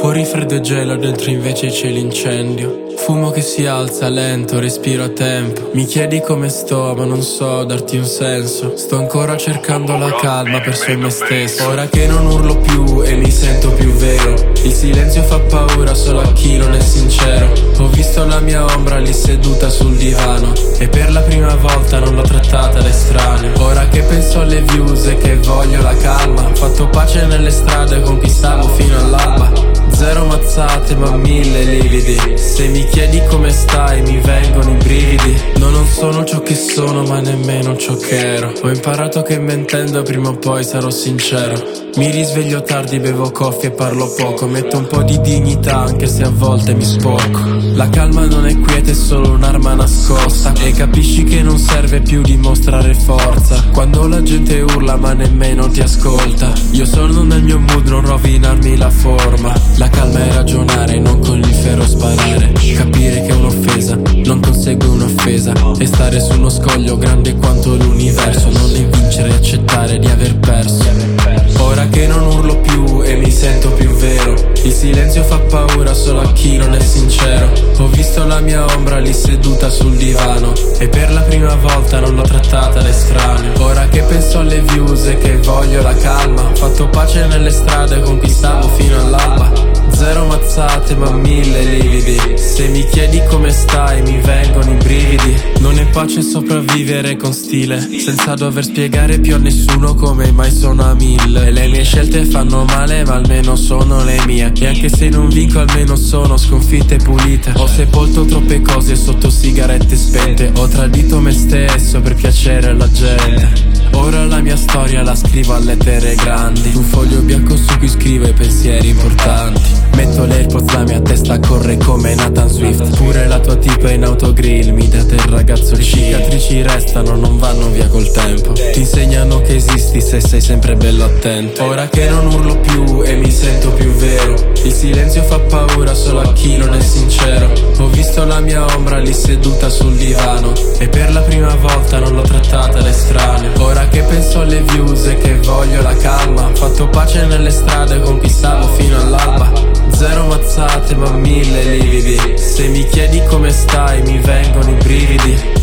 Fuori freddo e gelo, dentro invece c'è l'incendio. Fumo che si alza lento, respiro a tempo. Mi chiedi come sto, ma non so darti un senso. Sto ancora cercando la calma, perso in me stesso. Ora che non urlo più e mi sento più vero. Il silenzio fa paura solo a chi non è sincero. Ho visto la mia ombra lì seduta sul divano e per la prima volta non l'ho trattata da estraneo. Ora che penso alle views e che voglio la calma, ho fatto pace nelle strade, conquistavo fino all'alba. Zero mazzate ma 1000 lividi. Se mi chiedi come stai mi vengono i brividi. No, non sono ciò che sono ma nemmeno ciò che ero. Ho imparato che mentendo prima o poi sarò sincero. Mi risveglio tardi, bevo coffee e parlo poco. Metto un po' di dignità anche se a volte mi sporco. La calma non è quieta, è solo un'arma nascosta. E capisci che non serve più dimostrare forza quando la gente urla ma nemmeno ti ascolta. Io sono nel mio mood, non rovinarmi la forma. La calma è ragionare, non con il ferro sparare. Capire che è un'offesa non consegue un'offesa. E stare su uno scoglio grande quanto l'universo. Non è vincere e accettare di aver perso. Ora che non urlo più e mi sento più vero. Il silenzio fa paura solo a chi non è sincero. Ho visto la mia ombra lì seduta sul divano e per la prima volta non l'ho trattata da estraneo. Ora che penso alle views e che voglio la calma, ho fatto pace nelle strade, conquistavo fino all'alba. Zero mazzate ma 1000 lividi. Se mi chiedi come stai mi vengono i brividi. Non è pace sopravvivere con stile, senza dover spiegare più a nessuno come mai sono a 1000. E le mie scelte fanno male ma almeno sono le mie. E anche se non vinco almeno sono sconfitte pulite. Ho sepolto troppe cose sotto sigarette spente. Ho tradito me stesso per piacere alla gente. Ora la mia storia la scrivo a lettere grandi. Un foglio bianco su cui scrivo i pensieri importanti. Metto l'AirPods, la mia testa corre come Nathan Swift. Pure la tua tipa in autogrill mi date il ragazzo. Le cicatrici restano, non vanno via col tempo. Ti insegnano che esisti se sei sempre bello attento. Ora che non urlo più e mi sento più vero. Il silenzio fa paura solo a chi non è sincero. Ho visto la mia ombra lì seduta sul divano e per la prima volta non l'ho trattata da estraneo. Ora che penso alle views e che voglio la calma, ho fatto pace nelle strade, conquistavo fino all'alba. Zero mazzate ma 1000 lividi. Se mi chiedi come stai mi vengono i brividi.